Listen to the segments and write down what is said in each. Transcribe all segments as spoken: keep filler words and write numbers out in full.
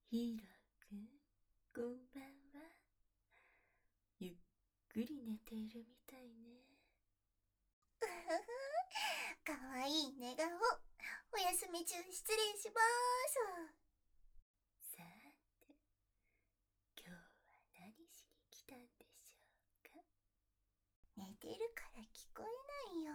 ヒーローくん、こんばんは。ゆっくり寝ているみたいね。 うふふ、かわいい寝顔。お休み中失礼しまさて、今日は何しに来たんでしょうか。 寝てるから聞こえないよ。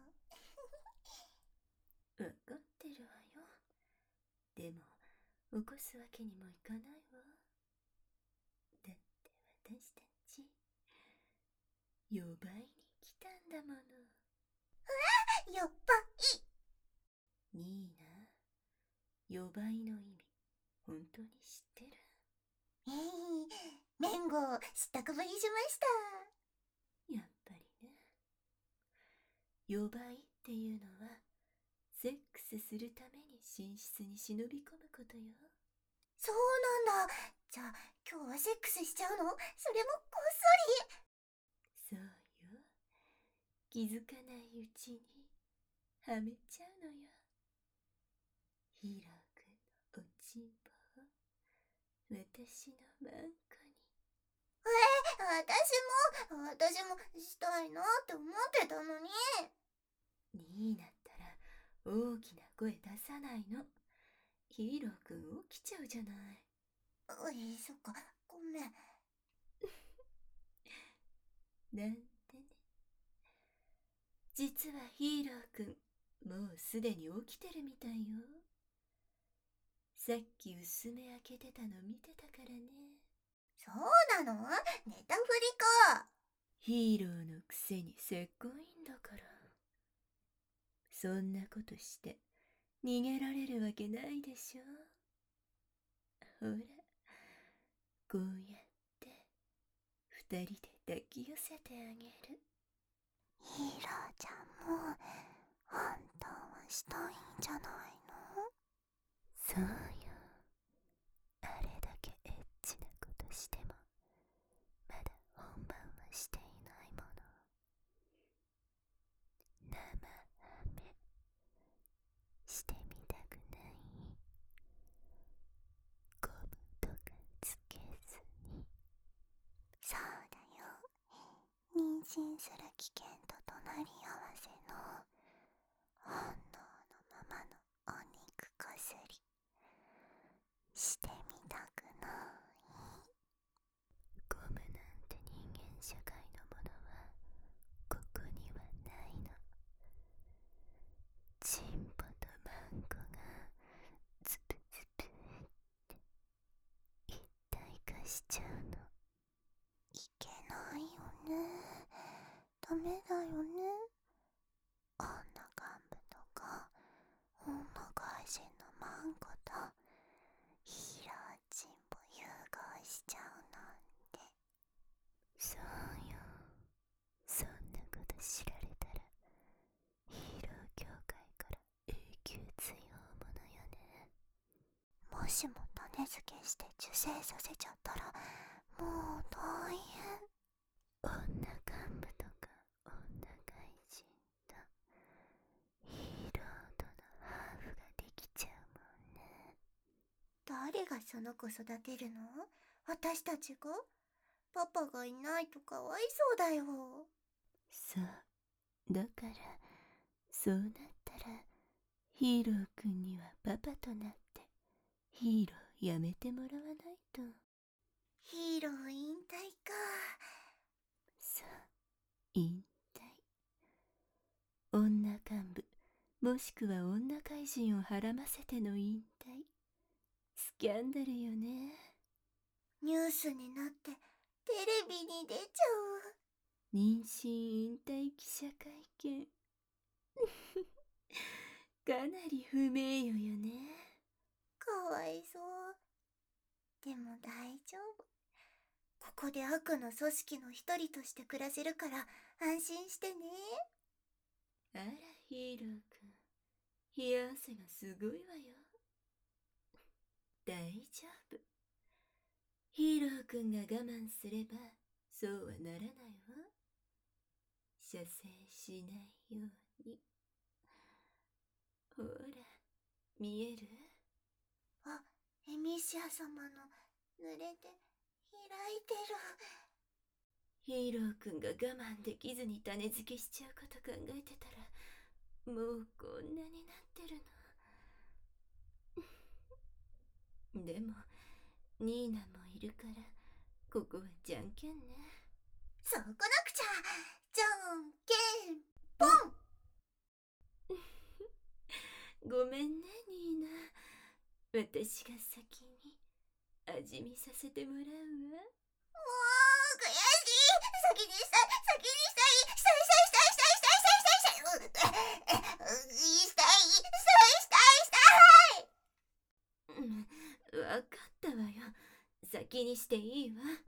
わかってるわよ。でも、起こすわけにもいかないわ。だって私たち、呼ばいに来たんだもの。 やっぱいい。 ニーナ、呼ばいの意味、本当に知ってる？ えー、メンゴー知ったかぶりしました。 やっぱりね。呼ばいっていうのは、セックスするために寝室に忍び込むことよ。 そうなんだ。じゃあ今日はセックスしちゃうの？それもこっそうよ。気づかないうちにはめちゃうのよ。ヒーローくんのおちんぽを私のマンコに。 そり。私も、私もしたいなって思ってたのに。 になったら大きな声出さないの。ヒーローくん起きちゃうじゃない。 うえ、そっか、ごめん。 なんてね。実はヒーローくん、もうすでに起きてるみたいよ。さっき薄め開けてたの見てたからね。 そうなの？ネタフリか。 ヒーローのくせにせっこいんだから。そんなことして逃げられるわけないでしょ。ほら、こうやって二人で抱き寄せてあげる。 ヒーローちゃんも本当はしたいんじゃないの？ そうよ。あれだけエッチなことしてもまだ本番はしていないもの。生ハメしてみたくない？ゴムとかつけずに。 そうだよ。妊娠する危険と隣り合わせの本能のままのお肉こすりしてみたくない？ ゴムなんて人間社会のものはここにはないの。チンポとマンコがズプズプって一体化しちゃうの。 いけないよね。ダメだよね。女幹部とか女外人のマンコとヒーローチンポ融合しちゃうなんて。 そうよ。そんなこと知られたらヒーロー協会から永久追放ものよね。 もしも種付けして受精させちゃったらもう大変。 女幹部とか女外人とヒーローとのハーフができちゃうもんね。 誰がその子育てるの？私たちが？パパがいないとかわいそうだよ。 そう。だからそうなったらヒーローくんにはパパとなってヒーローやめてもらわないと。 ヒーロー引退か。 そう、引退。女幹部もしくは女怪人をはらませての引退。スキャンダルよね。 ニュースになってテレビに出ちゃう。 妊娠引退記者会見かなり不名誉よね。 かわいそう。でも大丈夫。ここで悪の組織の一人として暮らせるから安心してね。 あらヒーローくん、冷や汗がすごいわよ。大丈夫。ヒーローくんが我慢すればそうはならないわ。射精しないように。ほら、見える？ あ、え、見ミシア様の濡れて開いてる。 ヒーローくんが我慢できずに種付けしちゃうこと考えてたら、もうこんなになってるの。でもニーナもいるからここはじゃんけんね。 そうこなくちゃ。じゃんけんぽん。 ごめんねニーナ、私が先に味見させてもらうわ。もう悔しい。先にしたい、先にしたい、したいしたいしたいしたいしたいしたいしたいしたいしたいしたいしたい。 うん、わかったわよ。先にしていいわ。 ほんと？ありがと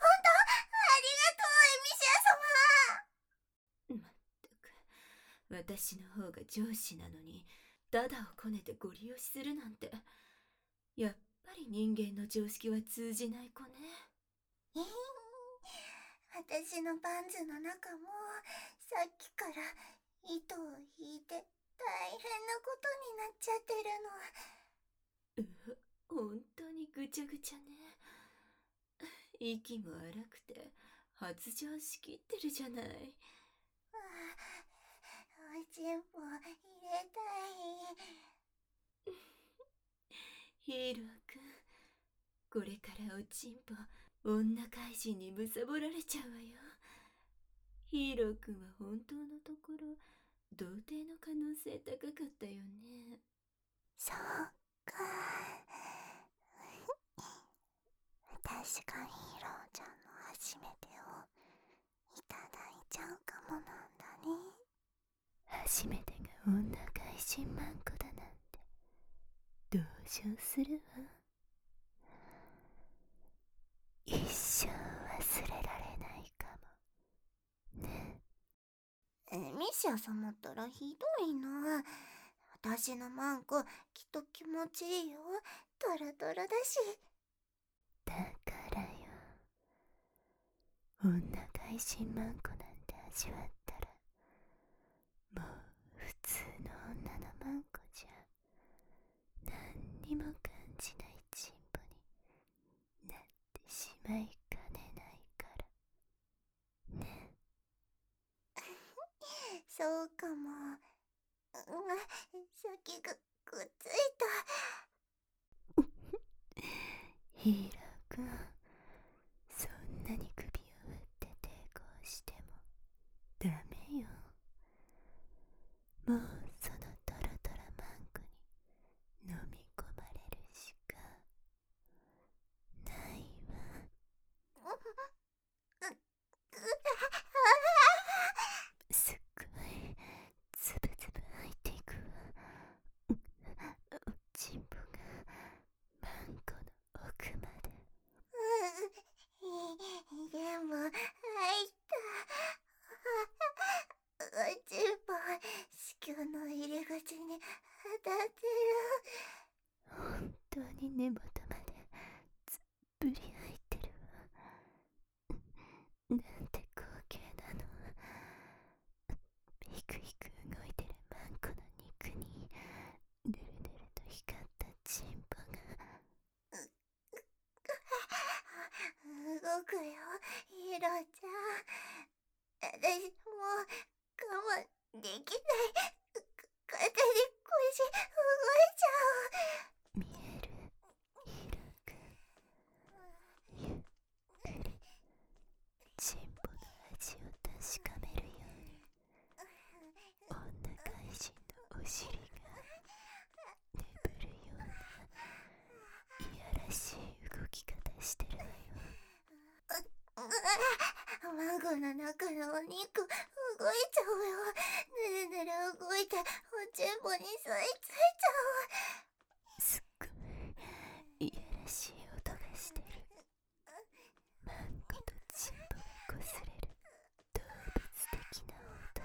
う、エミシア様。 まったく、私の方が上司なのにダダをこねてご利用しするなんて、やっぱり人間の常識は通じない子ね。 えー、私のパンツの中もさっきから糸を引いて大変なことになっちゃってるの。 う本当にぐちゃぐちゃね。息も荒くて発情しきってるじゃない。 ああ、おちんぽ入れたい。 ヒーローくん、これからおちんぽ女怪人にむさぼられちゃうわよ。ヒーローくんは本当のところ童貞の可能性高かったよね。 そうか。私がヒーローちゃんの初めてをいただいちゃうかもなんだね。 初めてが女怪人マンコだなんて同情するわ。一生忘れられないかもね。 エミシア様ったらひどいな。私のマンコきっと気持ちいいよ。トロトロだし。 だからよ、女怪人マンコなんて味わったらもう普通の女のマンコじゃ何にも感じないチンポになってしまいかねないからね。 そうかも。うん、先がくっついた。ヒーローくん、そんなに首を振って抵抗してもダメよ。もうそのトロトロマンコに飲み込まれるしかないわ。すっごいつぶつぶ入っていくわ。おちんぽがマンコの奥まで。 うん、でも入った。おちんぽ子宮の入り口に当たってる。 本当に根元までつっぷり入ってるわ。なんて光景なの。ひくひく動いてるマンコの肉にぬるぬると光ったチンポが。 動くよ、ヒーローちゃん。私もう我慢できない。勝手に腰動いちゃう。見える、ヒーローくん。ゆっくりチンポの味を確かめるように女怪人のお尻が眠るようないやらしい動き方してるわよ。 マンコの中のお肉動いちゃうよ。ぬるぬる動いておちんぽに吸い付いちゃう。すっごいいやらしい音がしてる。マンコとチンポがこすれる動物的な音。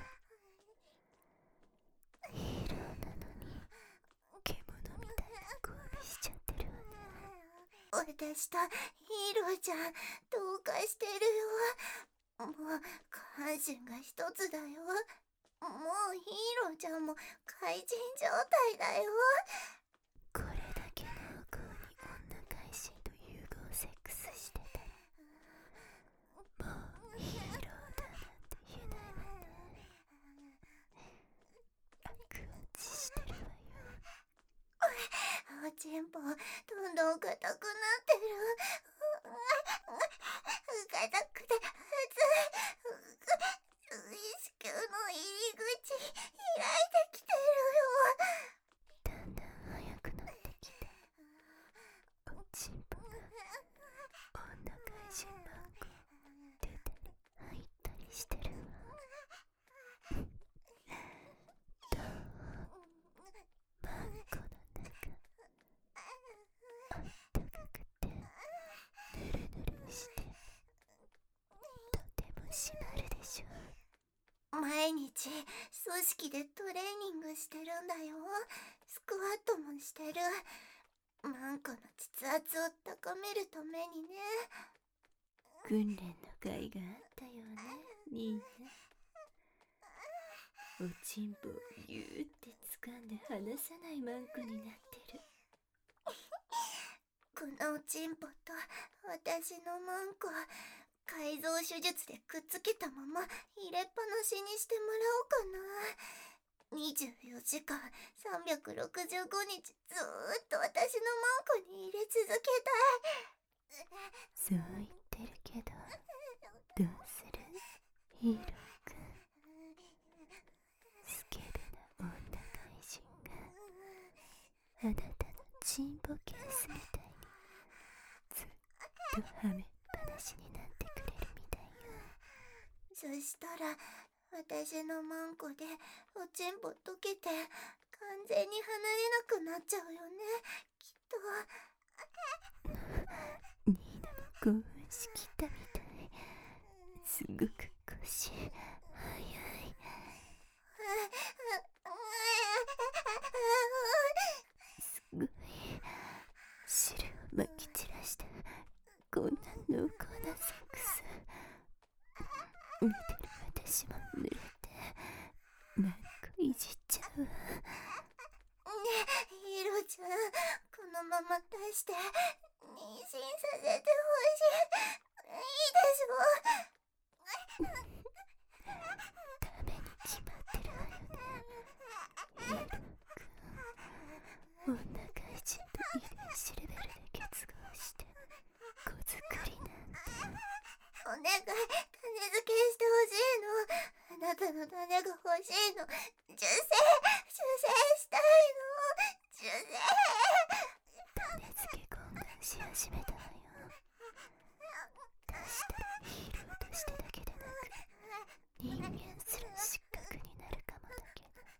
ヒーローなのに獣みたいな交尾しちゃってるわね。 私とヒーローちゃんどうかしてるよ。もう下半身が一つだよ。もうヒーローちゃんも怪人状態だよ。 これだけ濃厚に女怪おちんぽどんどん硬くなってる。硬くて熱い。子宮の入り口開いてきてるよ。だんだん早くなってきて、おちんぽが女怪人マンコ出たり入ったりしてるわ。どう？マンコの中あったかくてぬるぬるしてとても締まるでしょ。毎日組織でトレーニングしてるんだよ。スクワットもしてる。マンコの筆圧を高めるためにね。 訓練の甲斐があったよね、ニーナ。おちんぽをぎゅーって掴んで離さないマンコになってる。 このおちんぽと私のマンコ、改造手術でくっつけたまま入れっぱなしにしてもらおうかな。にじゅうよじかんさんびゃくろくじゅうごにちずーっと私のマンコに入れ続けたい。 そう言ってるけど、どうするヒーローくん。スケベな女怪人があなたのチンポケースみたいにずっとはめっぱなしになってくれるみたいよ。 そしたら私のマンコでおちんぽ溶けて完全に離れなくなっちゃうよね、きっと。 ニーナも興奮しきったみたい。すごく腰早い。すごい汁をまき散らしたこんな濃厚なセックス。見てる私も濡れてマンコいじっちゃうわ。ねえヒロちゃん、このまま出して妊娠させてほしい。いいでしょ。ダメに決まってるわよね、ヒロくん。女怪人と遺伝子レベルで結合して子作りなんて。お願い、種付けしてほしいの。あなたの種が欲しいの。受精、受精したいの。受精。種付け懇願し始めたわよ。出したらヒーローとしてだけでなく人間すら失格になるかもだけど。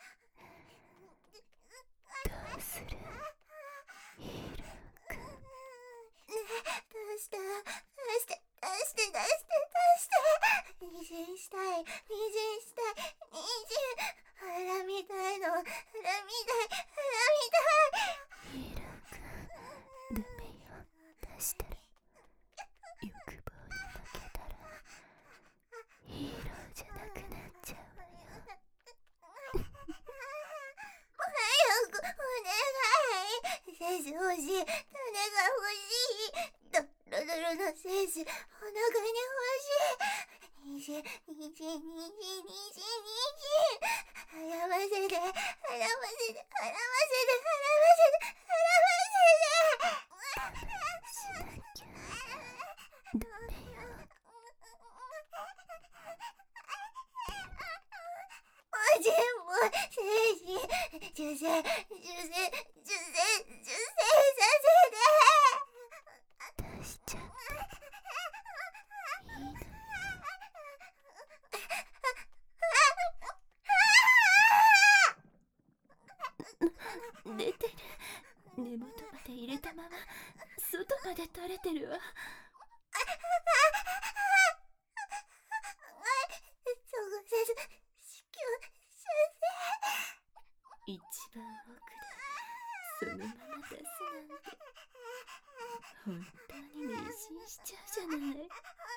どうするヒーローくん。ねえ、出して出して出して出して出して。妊娠したい、妊娠したい、妊娠。腹みたいの、腹みたい、腹みたい。ヒーローくん、ダメよ。出したら欲望に負けたらヒーローじゃなくなっちゃうわよ。早くお願い。精子欲しい、種が欲しい。ドロドロの精子、お腹に欲しい。妊娠、妊娠、妊娠、妊娠、妊娠。払わせて、払わせて、払わせて、払わせて、払わせて。しなきゃダメよ。おちんぽ、精子、受精、受精、受精、受精させて。出しちゃった。いいのよ。 出てる。根元まで入れたまま外まで垂れてるわ。一番奥でそのまま出すなんて本当に妊娠しちゃうじゃない。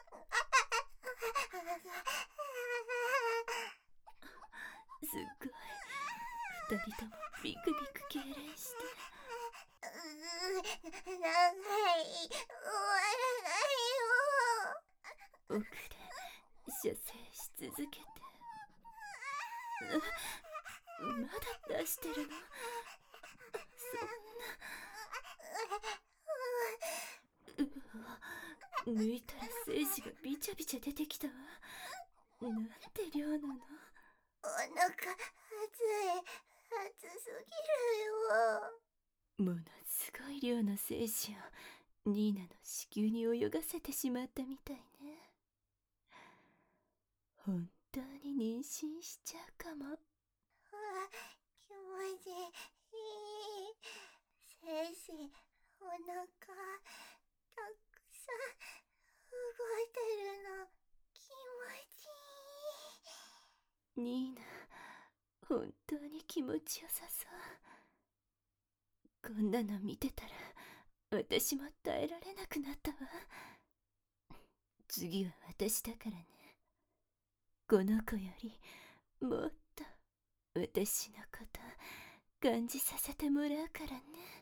すっごい二人ともビクビク痙攣して。 長い、終わらないよ。 奥で射精し続けて。まだ出してるの？そんな。 抜いたら精子がビチャビチャ出てきたわ。なんて量なの。 お腹熱い、熱すぎるよ。 ものすごい量の精子をニーナの子宮に泳がせてしまったみたいね。本当に妊娠しちゃうかも。 あ、気持ちいい。精子、お腹たくさん動いてるの気持ちいい。 ニーナ、本当に気持ちよさそう。こんなの見てたら私も耐えられなくなったわ。次は私だからね。この子よりもっと私のこと感じさせてもらうからね。